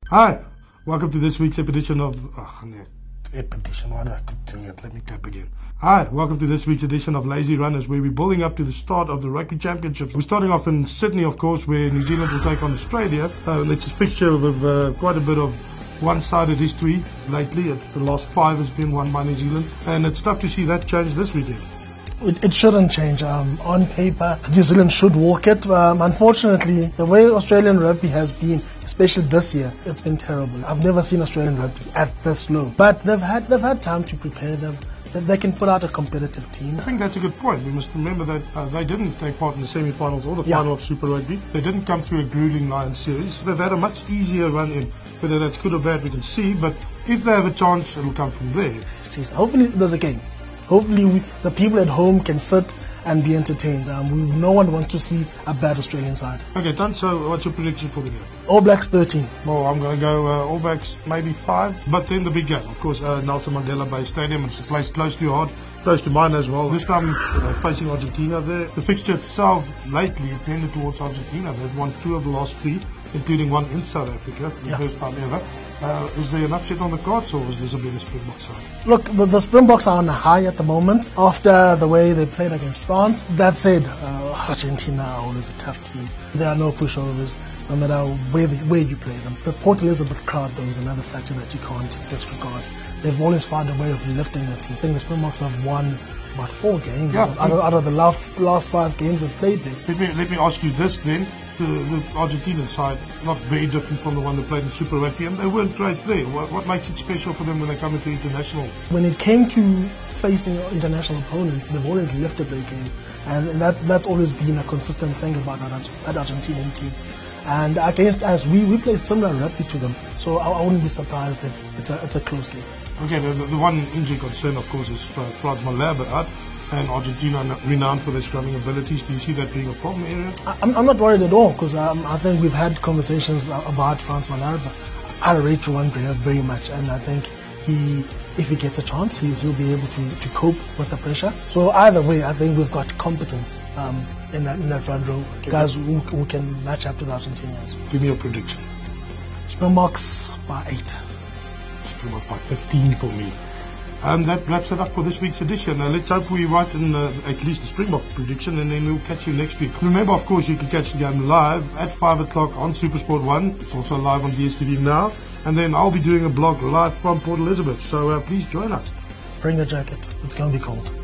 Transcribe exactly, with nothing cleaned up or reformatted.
Hi, welcome to this week's edition of... Oh, no, edition, why do I keep doing it? Let me tap again. Hi, welcome to this week's edition of Lazy Runners, where we're building up to the start of the Rugby Championships. We're starting off in Sydney, of course, where New Zealand will take on Australia. Uh, it's a fixture with uh, quite a bit of one-sided history lately. It's the last five has been won by New Zealand, and it's tough to see that change this weekend. It, it shouldn't change. Um, on paper, New Zealand should walk it. Um, unfortunately, the way Australian rugby has been, especially this year, it's been terrible. I've never seen Australian rugby at this low. But they've had they've had time to prepare them. They can put out a competitive team. I think that's a good point. We must remember that uh, they didn't take part in the semi-finals or the yeah. final of Super Rugby. They didn't come through a grueling Lions series. They've had a much easier run in. Whether that's good or bad, we can see. But if they have a chance, it'll come from there. Jeez, hopefully there's a game. Hopefully we, the people at home can sit and be entertained. Um, we, no one wants to see a bad Australian side. Okay, done. So what's your prediction for the game? All Blacks thirteen. Well, I'm going to go uh, All Blacks maybe five. But then the big game, of course, uh, Nelson Mandela Bay Stadium. It's a place close to your heart, close to mine as well. This time uh, facing Argentina there. The fixture itself lately tended towards Argentina. They've won two of the last three, including one in South Africa, the yeah. first time ever. Uh, is there enough shit on the cards, or is this a better Springboks side? Look, the, the Springboks are on a high at the moment after the way they played against France. That said, uh, Argentina are always a tough team. There are no pushovers, no matter where, the, where you play them. The Port Elizabeth crowd, though, is another factor that you can't disregard. They've always found a way of lifting the team. I think the Springboks have won about four games yeah, out, of, out of the last, last five games they've played there. Let me, let me ask you this then. The, the Argentinian side, not very different from the one they played in Super Rugby, and they weren't great there. What, what makes it special for them when they come into international? When it came to facing international opponents, they've always lifted their game, and that's that's always been a consistent thing about that, that Argentinian team. And against us, we, we play similar rugby to them, so I, I wouldn't be surprised if it's a, it's a close game. Okay, the, the one injury concern, of course, is uh, Frans Malherbe out, and Argentina renowned for their scrumming abilities. Do you see that being a problem area? I'm, I'm not worried at all, because um, I think we've had conversations about Frans Malherbe. I rate Juan Greer very much, and I think he, if he gets a chance, he, he'll be able to, to cope with the pressure. So either way, I think we've got competence um, in that in that front row, okay. Guys who, who can match up to the Argentinians. Give me your prediction. Springboks by eight. Springboks by fifteen for me. Um, that wraps it up for this week's edition. Uh, let's hope we write in uh, at least a Springbok prediction, and then we'll catch you next week. Remember, of course, you can catch the game live at five o'clock on SuperSport one. It's also live on D S T V now. And then I'll be doing a blog live from Port Elizabeth. So uh, please join us. Bring a jacket. It's going to be cold.